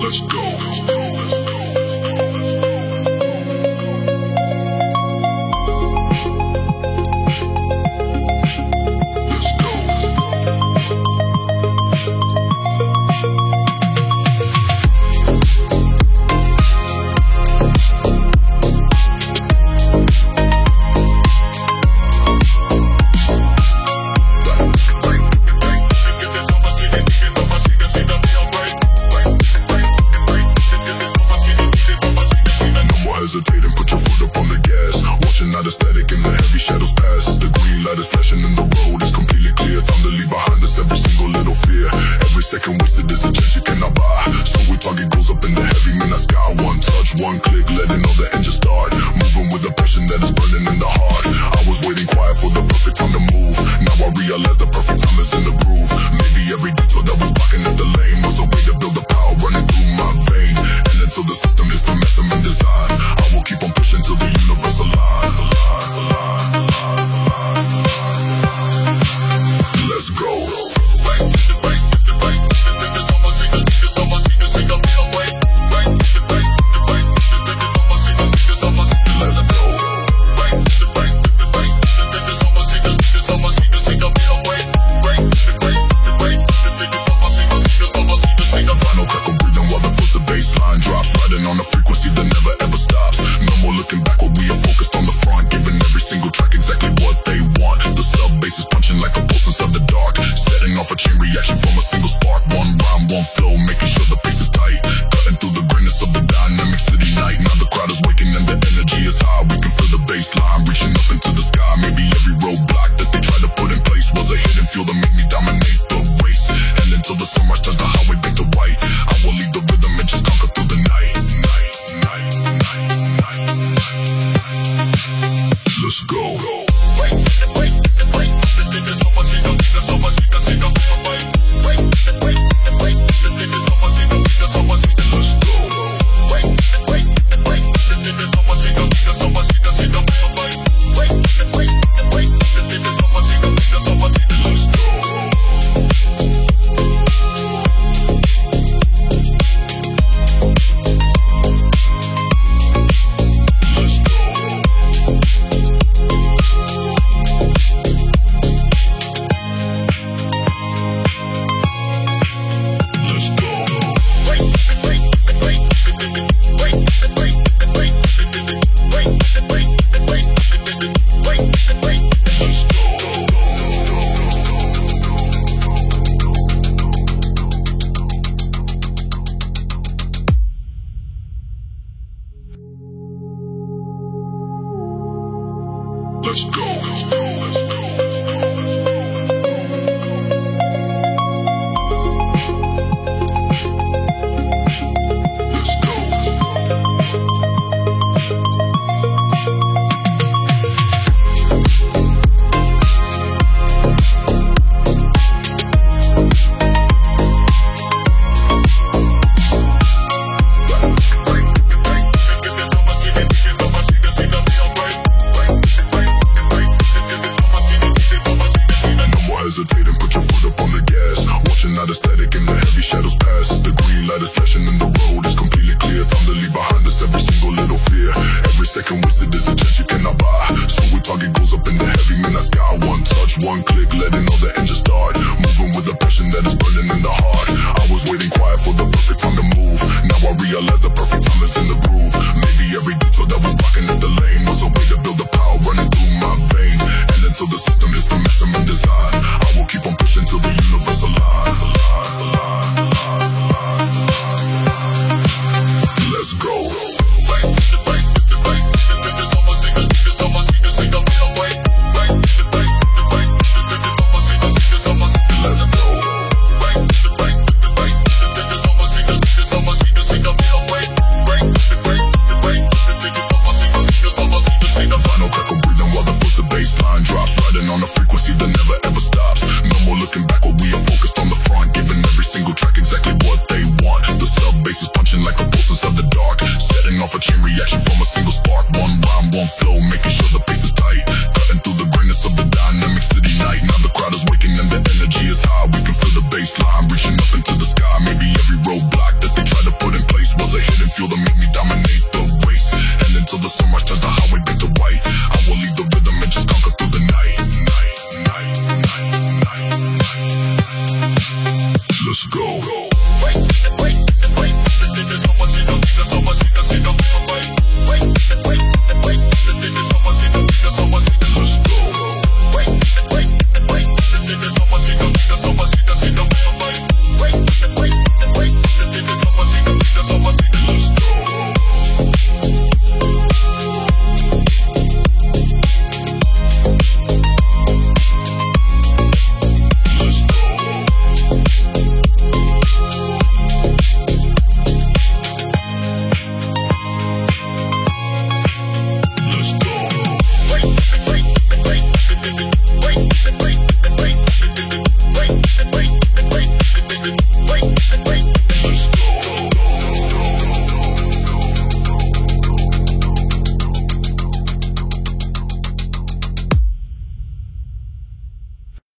Let's go. Hesitate and put your foot up on the gas. Watching out aesthetic and the heavy shadows pass. The green light is flashing and the road is completely clear. Time to leave behind us every single little fear. Every second wasted is a chance you cannot buy. So we target goes up in the heavy midnight sky. One touch, one click, letting all the engines start. Moving with a passion that is burning in the heart. I was waiting quiet for the perfect time to move. Now I realize the perfect time is in the groove. Maybe every detour that was blocking at the lane was a way to build the power running through my vein. And until the system is the measurement design, I will keep on pushing till the universe align. Let's go. Final crackle breathing while the filter baseline drops, riding on a frequency that never ever stops. No more looking backward, we are focused on the front, giving every single track exactly what they want. The sub bass is punching like a pulse inside the dark, setting off a chain reaction from a single spark. One rhyme, one flow, making sure the pace is tight, cutting through the greatness of the dynamic city night. Now the crowd is waking and the energy is high. We can feel the bass line reaching up into the sky. Maybe every roadblock that they tried to put in place was a hidden fuel that made me dominate the race. And until the sunrise turns the highway back to white, I will lead the rhythm and just conquer through the night. Let's go. Let's go. Hesitate and put your foot up on the gas. Watching out aesthetic and the heavy shadows pass. The green light is flashing and the road is completely clear. Time to leave behind us every single little fear. Every second wasted is a chance you cannot buy. So we target goes up in the heavy midnight sky. One touch, one click, letting all the engines start. Moving with a passion that is burning in the heart. I was waiting quiet for the perfect time to move. Now I realize the perfect time is in the groove. Maybe every detour that was blocking at the lane was a way to build the power running through my vein. And until the system is the measurement design, I will keep on pushing till the universe align. go.